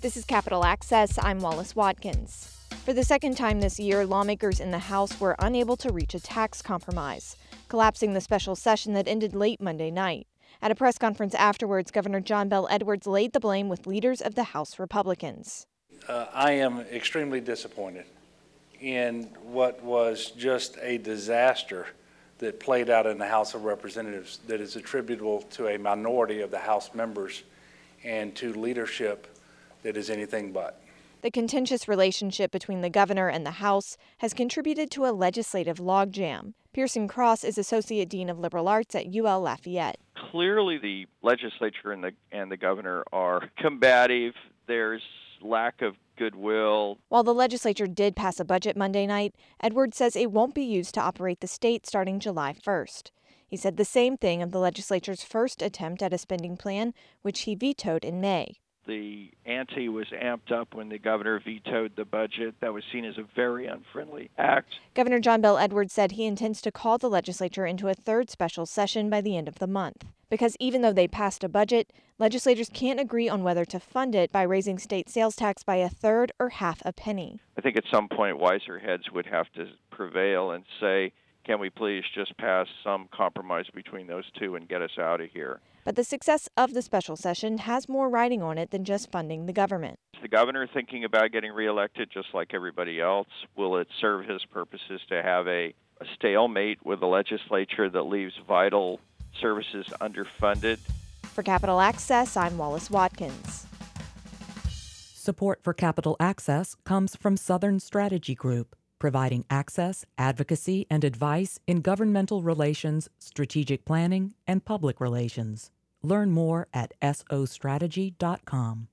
This is Capitol Access. I'm Wallace Watkins. For the second time this year, lawmakers in the House were unable to reach a tax compromise, collapsing the special session that ended late Monday night. At a press conference afterwards, Governor John Bel Edwards laid the blame with leaders of the House Republicans. I am extremely disappointed in what was just a disaster that played out in the House of Representatives that is attributable to a minority of the House members and to leadership that is anything but. The contentious relationship between the governor and the House has contributed to a legislative logjam. Pearson Cross is Associate Dean of Liberal Arts at UL Lafayette. Clearly, the legislature and the governor are combative. There's lack of goodwill. While the legislature did pass a budget Monday night, Edwards says it won't be used to operate the state starting July 1st. He said the same thing of the legislature's first attempt at a spending plan, which he vetoed in May. The ante was amped up when the governor vetoed the budget. That was seen as a very unfriendly act. Governor John Bel Edwards said he intends to call the legislature into a third special session by the end of the month. Because even though they passed a budget, legislators can't agree on whether to fund it by raising state sales tax by a third or half a penny. I think at some point wiser heads would have to prevail and say, can we please just pass some compromise between those two and get us out of here? But the success of the special session has more riding on it than just funding the government. Is the governor thinking about getting reelected just like everybody else? Will it serve his purposes to have a stalemate with a legislature that leaves vital services underfunded? For Capitol Access, I'm Wallace Watkins. Support for Capitol Access comes from Southern Strategy Group, providing access, advocacy, and advice in governmental relations, strategic planning, and public relations. Learn more at sostrategy.com.